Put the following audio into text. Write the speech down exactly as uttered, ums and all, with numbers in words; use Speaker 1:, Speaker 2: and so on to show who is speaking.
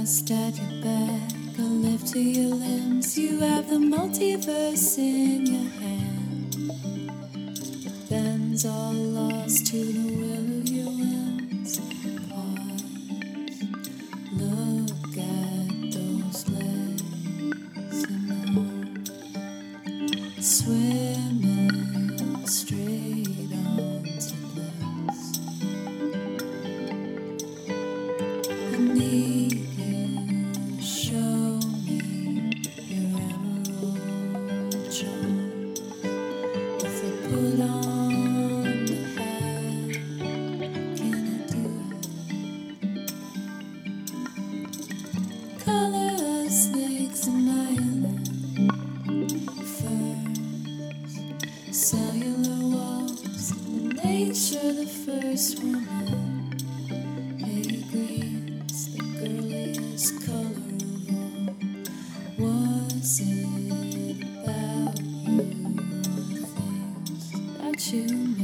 Speaker 1: Just at your back, a lift to your limbs. You have the multiverse in your hand. The bends all lost to the will of your limbs. Pause, look at those legs and on, swimming straight onto bliss. I need you, show me your emerald charm. If I put on the hat, can I do it? Color snakes and island ferns, cellular walls, nature the first woman. Hey, green's the girliest color of all. Was it about you or things that you